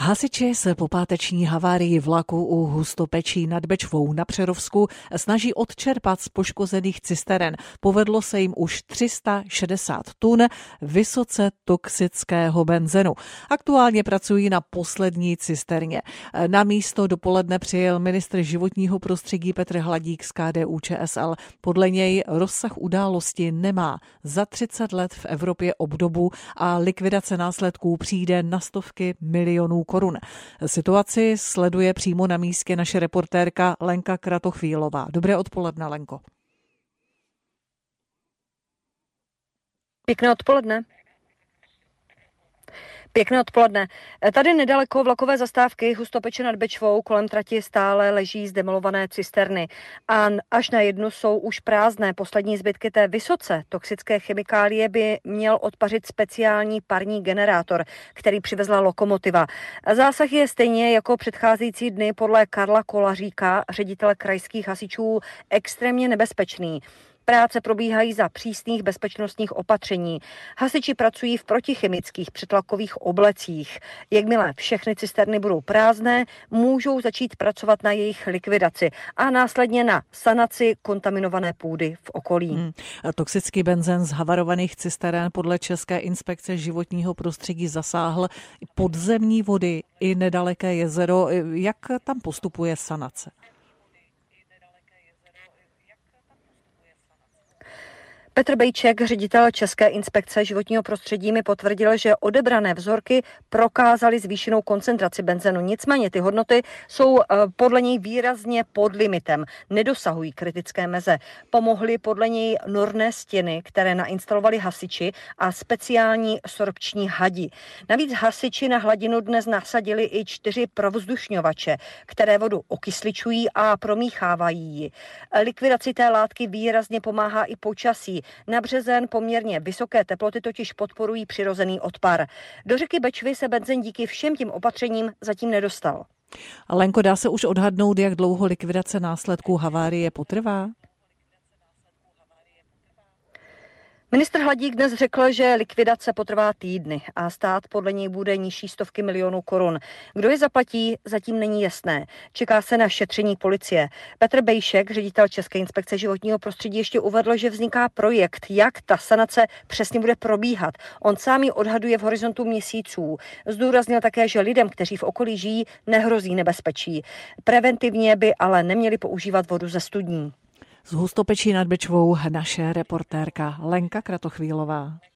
Hasiči se po páteční havárii vlaku u Hustopečí nad Bečvou na Přerovsku snaží odčerpat z poškozených cisteren. Povedlo se jim už 360 tun vysoce toxického benzenu. Aktuálně pracují na poslední cisterně. Na místo dopoledne přijel ministr životního prostředí Petr Hladík z KDU-ČSL. Podle něj rozsah události nemá za 30 let v Evropě obdobu a likvidace následků přijde na stovky milionů korun. Situaci sleduje přímo na místě naše reportérka Lenka Kratochvílová. Dobré odpoledne, Lenko. Pěkné odpoledne. Pěkné odpoledne. Tady nedaleko vlakové zastávky Hustopeče nad Bečvou kolem trati stále leží zdemolované cisterny a až na jednu jsou už prázdné. Poslední zbytky té vysoce toxické chemikálie by měl odpařit speciální parní generátor, který přivezla lokomotiva. Zásah je stejně jako předcházející dny podle Karla Kolaříka, ředitele krajských hasičů, extrémně nebezpečný. Práce probíhají za přísných bezpečnostních opatření. Hasiči pracují v protichemických přetlakových oblecích. Jakmile všechny cisterny budou prázdné, můžou začít pracovat na jejich likvidaci a následně na sanaci kontaminované půdy v okolí. Toxický benzen z havarovaných cisteren podle České inspekce životního prostředí zasáhl podzemní vody i nedaleké jezero. Jak tam postupuje sanace? Petr Bejček, ředitel České inspekce životního prostředí, mi potvrdil, že odebrané vzorky prokázaly zvýšenou koncentraci benzenu. Nicméně ty hodnoty jsou podle něj výrazně pod limitem, nedosahují kritické meze. Pomohly podle něj norné stěny, které nainstalovali hasiči a speciální sorpční hadi. Navíc hasiči na hladinu dnes nasadili i 4 provzdušňovače, které vodu okysličují a promíchávají ji. Likvidaci té látky výrazně pomáhá i počasí. Na březen poměrně vysoké teploty totiž podporují přirozený odpar. Do řeky Bečvy se benzen díky všem tím opatřením zatím nedostal. Lenko, dá se už odhadnout, jak dlouho likvidace následků havárie potrvá? Ministr Hladík dnes řekl, že likvidace potrvá týdny a stát podle něj bude nižší stovky milionů korun. Kdo je zaplatí, zatím není jasné. Čeká se na šetření policie. Petr Bejšek, ředitel České inspekce životního prostředí, ještě uvedl, že vzniká projekt, jak ta sanace přesně bude probíhat. On sám ji odhaduje v horizontu měsíců. Zdůraznil také, že lidem, kteří v okolí žijí, nehrozí nebezpečí. Preventivně by ale neměli používat vodu ze studní. Z Hustopečí nad Bečvou naše reportérka Lenka Kratochvílová.